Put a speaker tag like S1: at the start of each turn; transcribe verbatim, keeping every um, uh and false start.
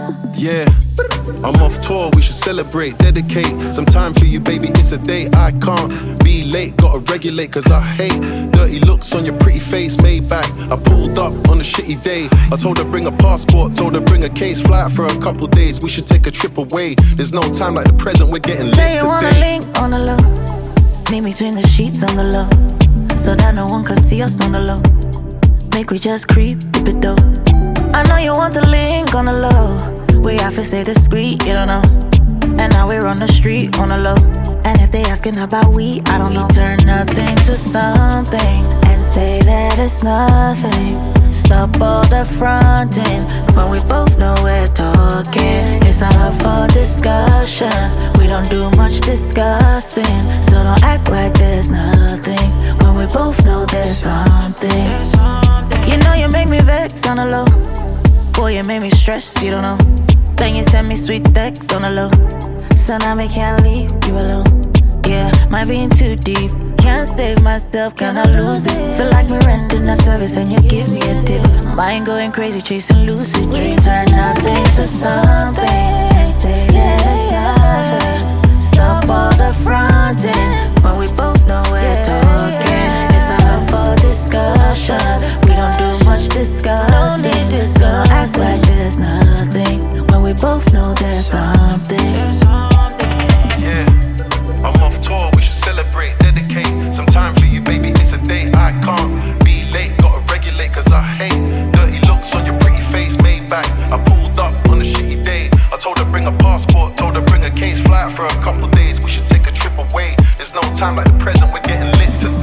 S1: Yeah, I'm off tour, we should celebrate, dedicate some time for you, baby, it's a day. I can't be late, gotta regulate, cause I hate dirty looks on your pretty face, made back. I pulled up on a shitty day, I told her bring a passport, told her bring a case, fly out for a couple days, we should take a trip away. There's no time like the present, we're getting lit today.
S2: Say you wanna link on the low, meet between the sheets on the low, so that no one can see us on the low. Make we just creep, dip it though. I know you want the link on the low, we have to stay discreet, you don't know. And now we're on the street on the low, and if they asking about we, I don't know. We turn nothing to something and say that it's nothing. Stop all the fronting when we both know we're talking. It's not up for discussion, we don't do much discussing. So don't act like there's nothing when we both know there's something. You know you make me vex on the low, boy you make me stress, you don't know. Then you send me sweet texts on the low, so now me can't leave you alone. Yeah, might be in too deep, can't save myself, can I lose it? Feel like me rendering a service and you give me a tip. Mind going crazy chasing lucid dreams. Turn nothing to something and say that it's nothing. Stop all the fronting when we both know we're talking. It's not up for discussion, we don't do much discussing. So act like there's nothing when we both know there's something.
S1: Yeah, I'm off tour, we should celebrate, dedicate some time for you, baby, it's a day. I can't be late, gotta regulate, cause I hate dirty looks on your pretty face, made back. I pulled up on a shitty day, I told her bring a passport, told her bring a case, fly out for a couple days, we should take a trip away. There's no time like the present, we're getting lit today.